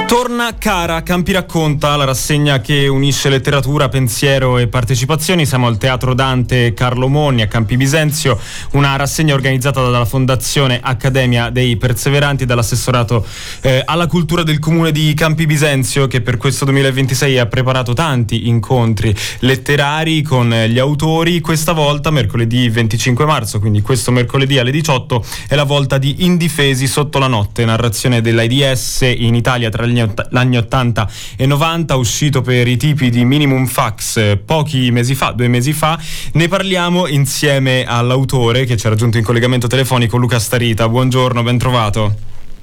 Torna Cara, Campi racconta, la rassegna che unisce letteratura, pensiero e partecipazioni. Siamo al Teatro Dante Carlo Monni a Campi Bisenzio, una rassegna organizzata dalla Fondazione Accademia dei Perseveranti e dall'assessorato alla cultura del comune di Campi Bisenzio, che per questo 2026 ha preparato tanti incontri letterari con gli autori. Questa volta, mercoledì 25 marzo, quindi questo mercoledì alle 18, è la volta di Indifesi sotto la notte, narrazione dell'AIDS in Italia tra gli anni 80 e 90, uscito per i tipi di Minimum Fax pochi mesi fa, 2 mesi fa. Ne parliamo insieme all'autore che ci ha raggiunto in collegamento telefonico, Luca Starita. Buongiorno, ben trovato.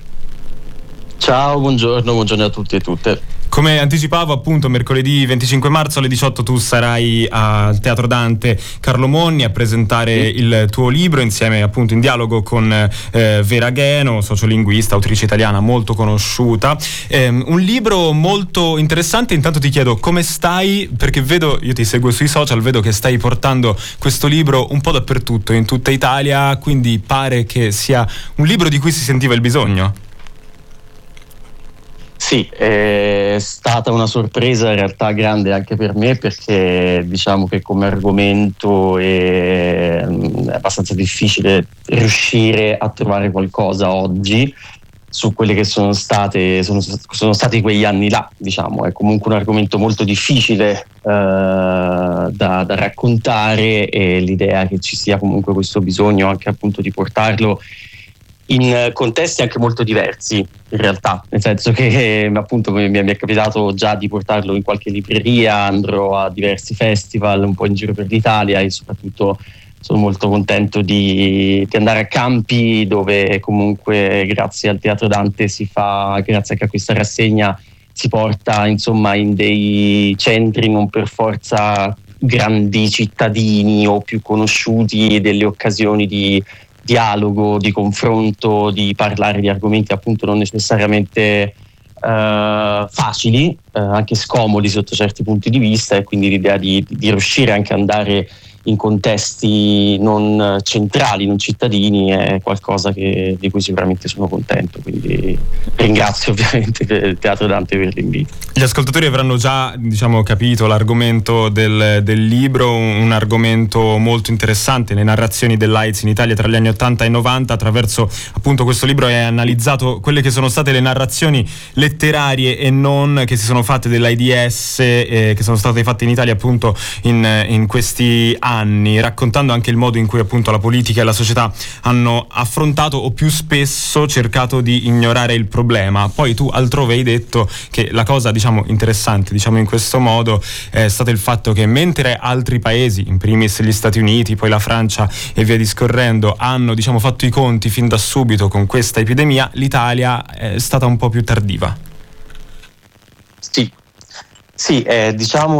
Ciao, buongiorno a tutti e tutte. Come anticipavo, appunto, mercoledì 25 marzo alle 18 tu sarai al Teatro Dante Carlo Monni a presentare il tuo libro insieme, appunto, in dialogo con Vera Gheno, sociolinguista, autrice italiana molto conosciuta. Un libro molto interessante. Intanto ti chiedo come stai, perché vedo, io ti seguo sui social, vedo che stai portando questo libro un po' dappertutto, in tutta Italia, quindi pare che sia un libro di cui si sentiva il bisogno. Sì, è stata una sorpresa in realtà grande anche per me, perché diciamo che come argomento è abbastanza difficile riuscire a trovare qualcosa oggi su quelle che sono stati quegli anni là. Diciamo, è comunque un argomento molto difficile da raccontare, e l'idea che ci sia comunque questo bisogno anche appunto di portarlo in contesti anche molto diversi, in realtà, nel senso che appunto mi è capitato già di portarlo in qualche libreria, andrò a diversi festival un po' in giro per l'Italia, e soprattutto sono molto contento di andare a Campi, dove comunque grazie al Teatro Dante grazie anche a questa rassegna, si porta insomma in dei centri non per forza grandi cittadini o più conosciuti, delle occasioni di dialogo, di confronto, di parlare di argomenti appunto non necessariamente facili, anche scomodi sotto certi punti di vista, e quindi l'idea di riuscire anche ad andare in contesti non centrali, non cittadini, è qualcosa di cui sicuramente sono contento, quindi ringrazio ovviamente il Teatro Dante per l'invito. Gli ascoltatori avranno già, diciamo, capito l'argomento del libro, un argomento molto interessante. Le narrazioni dell'AIDS in Italia tra gli anni 80 e 90. Attraverso appunto questo libro hai analizzato quelle che sono state le narrazioni letterarie e non che si sono fatte dell'AIDS, che sono state fatte in Italia appunto in questi anni, raccontando anche il modo in cui appunto la politica e la società hanno affrontato o più spesso cercato di ignorare il problema. Poi tu altrove hai detto che la cosa, diciamo, interessante, diciamo in questo modo, è stato il fatto che mentre altri paesi, in primis gli Stati Uniti, poi la Francia e via discorrendo, hanno, diciamo, fatto i conti fin da subito con questa epidemia, l'Italia è stata un po' più tardiva. Sì, diciamo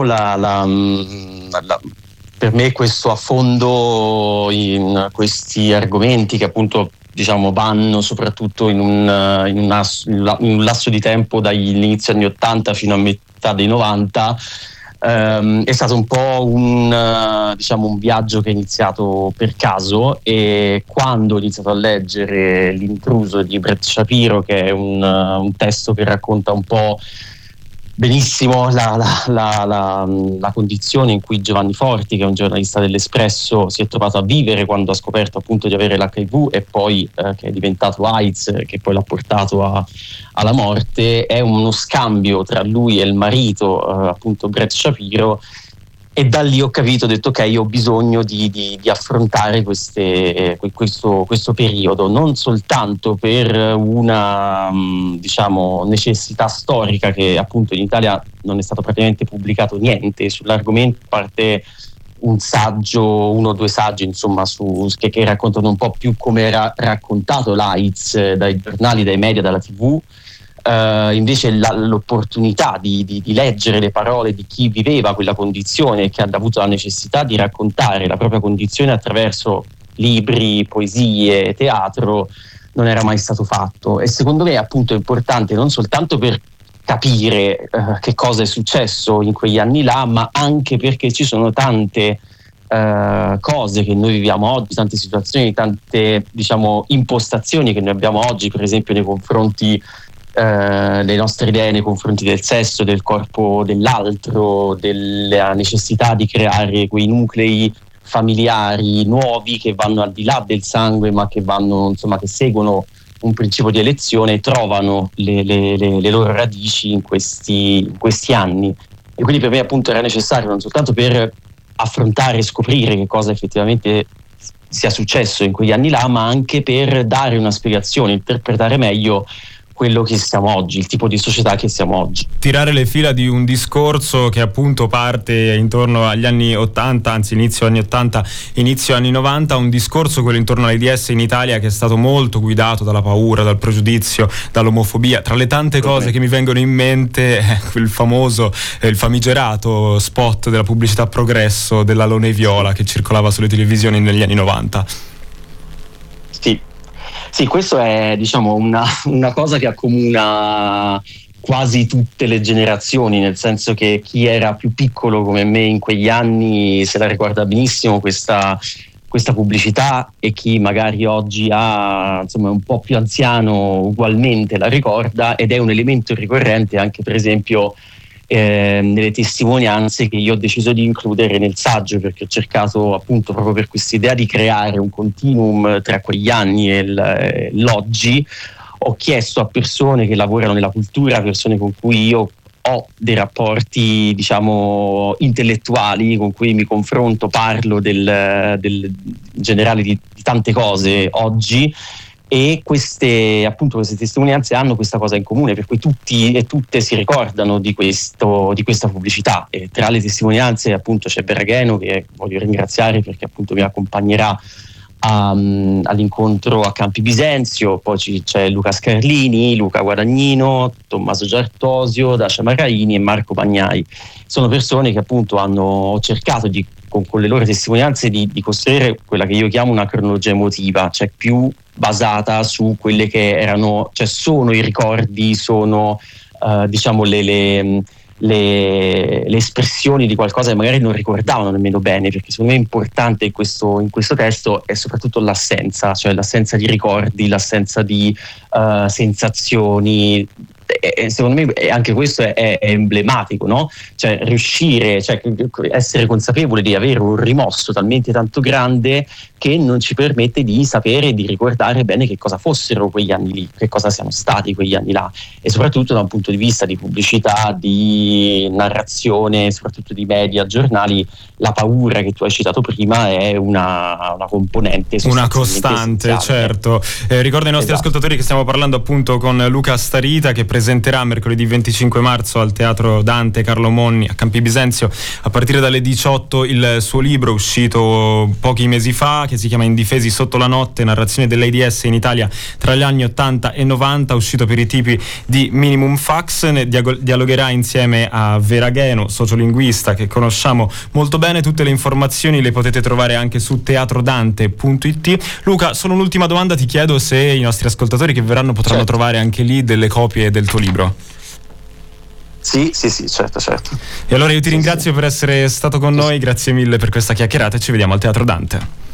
per me questo affondo in questi argomenti che appunto, diciamo, vanno soprattutto in un lasso di tempo dall'inizio anni 80 fino a metà dei 90, è stato un po' un viaggio che è iniziato per caso, e quando ho iniziato a leggere L'intruso di Brett Shapiro, che è un testo che racconta un po' benissimo la condizione in cui Giovanni Forti, che è un giornalista dell'Espresso, si è trovato a vivere quando ha scoperto appunto di avere l'HIV, e poi che è diventato AIDS, che poi l'ha portato alla morte. È uno scambio tra lui e il marito, appunto Brett Shapiro, e da lì ho capito, ho detto ok, io ho bisogno di affrontare questo periodo, non soltanto per una necessità storica, che appunto in Italia non è stato praticamente pubblicato niente sull'argomento, a parte un saggio, 1 o 2 saggi insomma che raccontano un po' più come era raccontato l'AIDS dai giornali, dai media, dalla TV. Invece l'opportunità di leggere le parole di chi viveva quella condizione e che ha avuto la necessità di raccontare la propria condizione attraverso libri, poesie, teatro, non era mai stato fatto. E secondo me appunto è importante non soltanto per capire che cosa è successo in quegli anni là, ma anche perché ci sono tante cose che noi viviamo oggi, tante situazioni, tante impostazioni che noi abbiamo oggi, per esempio nei confronti le nostre idee nei confronti del sesso, del corpo dell'altro, della necessità di creare quei nuclei familiari nuovi che vanno al di là del sangue, ma che vanno, insomma, che seguono un principio di elezione e trovano le loro radici in questi anni. E quindi per me appunto era necessario, non soltanto per affrontare e scoprire che cosa effettivamente sia successo in quegli anni là, ma anche per dare una spiegazione, interpretare meglio quello che siamo oggi, il tipo di società che siamo oggi. Tirare le fila di un discorso che appunto parte intorno agli anni 80, anzi inizio anni 80, inizio anni 90, un discorso, quello intorno all'AIDS in Italia, che è stato molto guidato dalla paura, dal pregiudizio, dall'omofobia. Tra le tante cose che mi vengono in mente quel famoso, il famigerato spot della pubblicità Progresso dell'alone viola che circolava sulle televisioni negli anni 90. Sì, questo è, diciamo, una cosa che accomuna quasi tutte le generazioni, nel senso che chi era più piccolo come me in quegli anni se la ricorda benissimo questa pubblicità, e chi magari oggi è un po' più anziano ugualmente la ricorda, ed è un elemento ricorrente anche per esempio nelle testimonianze che io ho deciso di includere nel saggio, perché ho cercato appunto, proprio per questa idea di creare un continuum tra quegli anni e l'oggi, ho chiesto a persone che lavorano nella cultura, persone con cui io ho dei rapporti, diciamo, intellettuali, con cui mi confronto, parlo del generale di tante cose oggi, e queste testimonianze hanno questa cosa in comune, per cui tutti e tutte si ricordano di questa pubblicità. E tra le testimonianze appunto c'è Berragheno, che voglio ringraziare perché appunto mi accompagnerà all'incontro a Campi Bisenzio, poi c'è Luca Scarlini, Luca Guadagnino, Tommaso Giartosio, Dacia Maraini e Marco Pagnai. Sono persone che appunto hanno cercato con le loro testimonianze di costruire quella che io chiamo una cronologia emotiva, cioè più basata su quelle che erano, cioè sono i ricordi, sono diciamo le espressioni di qualcosa che magari non ricordavano nemmeno bene, perché secondo me è importante in questo testo è soprattutto l'assenza, cioè l'assenza di ricordi, l'assenza di sensazioni. E secondo me anche questo è emblematico, no? Cioè riuscire, cioè essere consapevole di avere un rimosso talmente tanto grande che non ci permette di sapere e di ricordare bene che cosa fossero quegli anni lì, che cosa siano stati quegli anni là, e soprattutto da un punto di vista di pubblicità, di narrazione, soprattutto di media, giornali, la paura che tu hai citato prima è una componente, una costante, essenziale. Certo. Ricordo ai nostri ascoltatori che stiamo parlando appunto con Luca Starita, che presenterà mercoledì 25 marzo al Teatro Dante Carlo Monni a Campi Bisenzio a partire dalle 18 il suo libro uscito pochi mesi fa, che si chiama Indifesi sotto la notte, narrazione dell'AIDS in Italia tra gli anni 80 e 90, uscito per i tipi di Minimum Fax. Ne dialogherà insieme a Veragheno, sociolinguista che conosciamo molto bene. Tutte le informazioni le potete trovare anche su teatrodante.it. Luca, solo un'ultima domanda ti chiedo: se i nostri ascoltatori che verranno potranno trovare anche lì delle copie del tuo libro. Sì, certo. E allora io ti ringrazio per essere stato con noi, grazie mille per questa chiacchierata e ci vediamo al Teatro Dante.